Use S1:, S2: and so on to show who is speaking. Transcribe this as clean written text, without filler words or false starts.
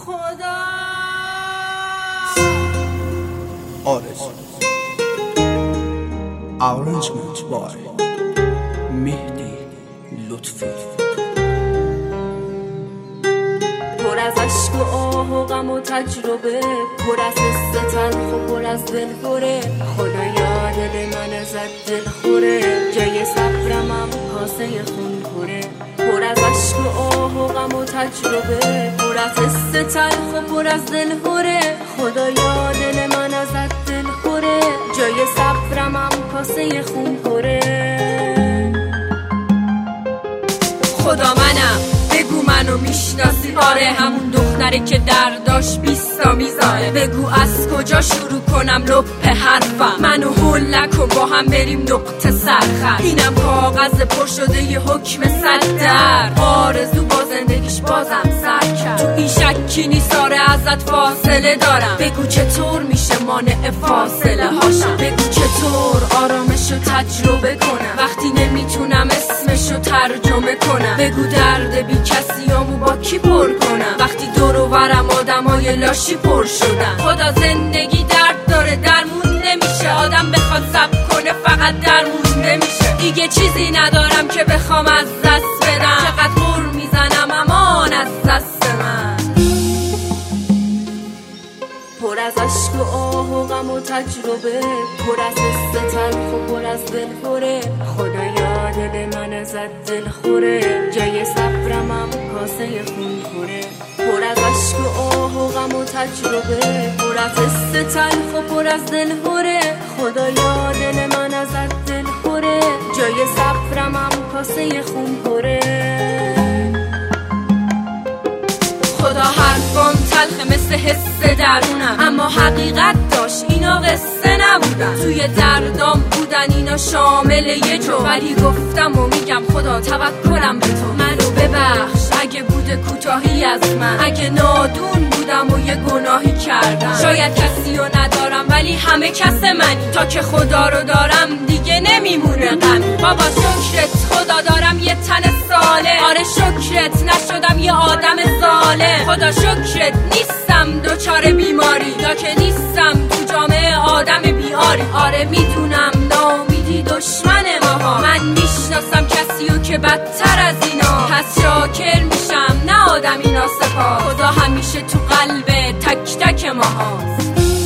S1: خدا
S2: آرزو Arrangement by مهدی لطفی.
S1: پر از عشق و آه و غم و تجربه، پر از حس تلخ و پر از دلخوره. خدایا دل من ازت دلخوره، جای صبرمم کاسه خون خوره. پر از عشق و آه و غم و تجربه، پر از حس تلخ و پر از دلخوره. خدایا دل من ازت دلخوره، جای صبرمم کاسه خون خوره. خدا منم، بگو منو میشناسی؟ آره همون دختره که درداش 20 تا میذاره. بگو از کجا شروع کنم لپ حرفم، منو هول کن با هم بریم نقطه سرخط. اینم کاغذ پر شده یه حکم صد در، آرزو با زندگیش بازم سر کرد. تو این شکی نیست آره ازت فاصله دارم. بگو چطور میشه مانع فاصله هاشم، بگو چطور آرامشو تجربه کنم وقتی نمیتونم اسمشو ترجمه کنم. بگو درد بی کسیامو با کی پر کنم وقتی دور و برم آدمای لاشی پر شدن. خدا زندگی درد داره درمون نمیشه، آدم بخواد صبر کنه فقط درمون نمیشه. دیگه چیزی ندارم که بخوام از دست بدم، چقدر غر میزنم امان از دست من. پر از عشق و آه و غم و تجربه، پر از حس تلخ و پر از دلخوره. خدایا دل من ازت دلخوره، جای صبرمم کاسه خون خوره. پر از عشق و آه و غم و تجربه، پر از حس تلخ و پر از دلخوره. خدایا دل من ازت دلخوره، جای صبرمم کاسه خون خوره. خدا حرفام تلخه مثل حس درونم، اما حقیقت داشت اینا قصه نبودن. توی دردام بودن اینا شامل یه جو، ولی گفتم و میگم خدا توکلم به تو. منو ببخش اگه بوده کوتاهی از من، اگه نادون بودم و یه گناهی کردم. شاید کسی رو ندارم ولی همه کس منی، تا که خدا رو دارم دیگه نمیمونه غمی. بابا شکرت خدا دارم یه تن ساله، آره شکرت نشدم یه آدم ظالم. خدا شکرت نیستم دوچار بیماری، یا که نیستم تو جامعه آدم بیاری. آره میدونم ناامیدی دشمن ماها، من میشناسم کسیو که بدتر از اینا. پس شاکر میشم نه آدمی ناسپاس، خدا همیشه تو قلب تک تک ماهاست.